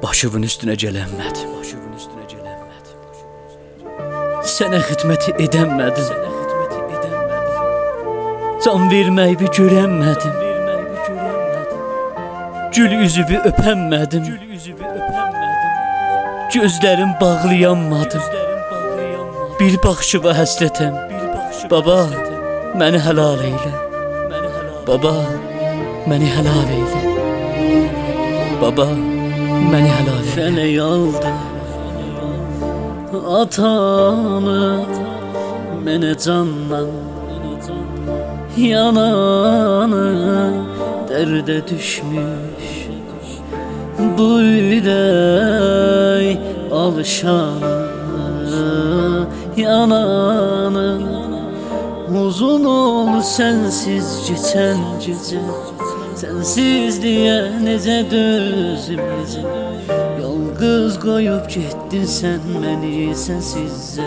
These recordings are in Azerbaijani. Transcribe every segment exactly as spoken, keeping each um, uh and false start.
Başımın üstüne gələnmədim. Başımın üstüne gələnmədim. Sənə xidmət edənmədim. Sənə xidmət edənmədim. Can verməyi görənmədim. Gül üzübü öpənmədim. Gül üzübü öpənmədim. Gözlərim bağlayanmadım. Bir baxışıva həsrətəm. Baba, məni helal eyle. Baba, məni helal eyle. Baba, məni helal eyle. Fələk aldı atamı mənə candan yananı dərdə düşmüş bu ürək alışanı yananı uzun ol sensiz geçen gece sensizliğe necə dözüm necə yalqız qoyub getdin sən məni sensizcə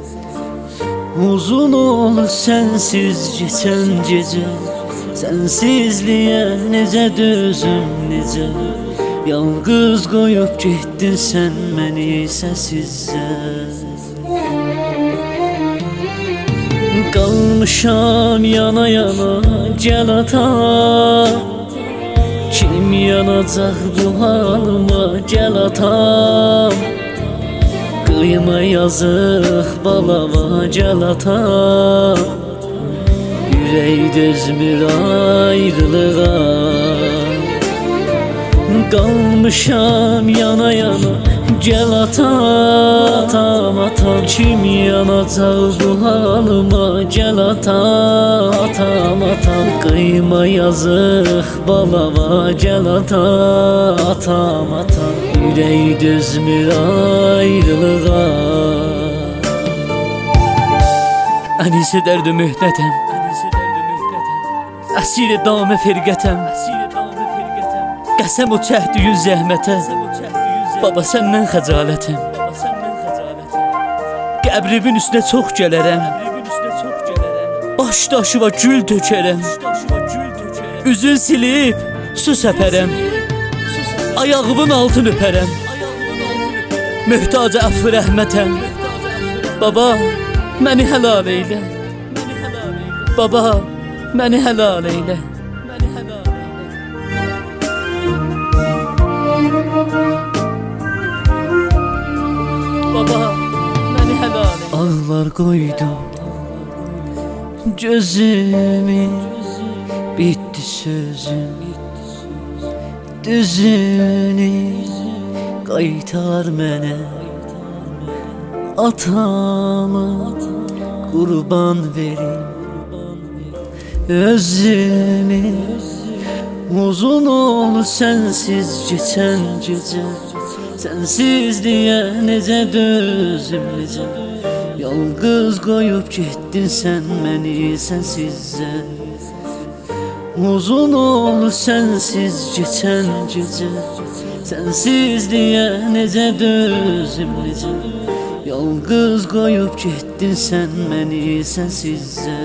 uzun ol sensiz geçen gece sensizliğe necə dözüm necə yalqız qoyub getdin sən məni sensizcə qalmışam yana yana gəl ata kim yanacaq bu halıma gəl atam qıyma yazıq balava gəl atam ürək dözmür ayrılığa qalmışam yana yana gəl atam atam kim yanacaq bu halıma gəl atam atam atam qıyma yazıq balava gəl atam atam atam ürək dözmür ayrılığa Ənisə dərdi mühdətəm əsir damə firqətəm qəsəm o çəhdüyün zəhmətə Baba səndən xəcalətəm Qəbrimin üstünə çox gələrəm Baş daşıva gül tökərəm Üzün silib su səpərəm Ayağımın altın öpərəm Möhtaca əfv rəhmətəm Baba məni helal eylə Baba məni helal eylə Baba, məni helal et Ağlar qoydum gözümü Bitti sözüm Düzünü qaytar mənə Atamı qurban verim Özümü uzun ol sensiz geçen gece Sensizliğe necə dözüm necə yalqız qoyub getdin sən məni sensizcə uzun ol sensiz geçen gece sensizliğe necə dözüm necə yalqız qoyub getdin sən məni sensizcə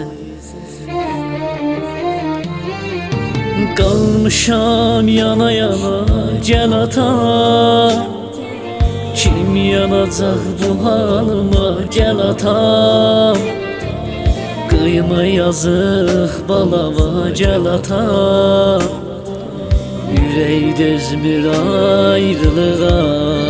qalmışam yana yana gəl atam kim yanacaq bu halıma gəl atam qıyma yazıq balava gəl atam ürək dözmür ayrılığa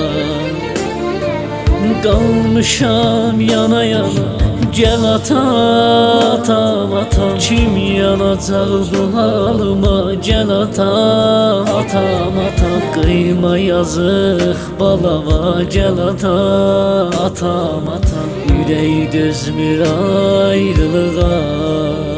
qalmışam yana yana gəl atam atam kim yanacaq bu halıma gəl atam atam atam qıyma yazıq balava gəl atam atam atam ürək dözmür ayrılığa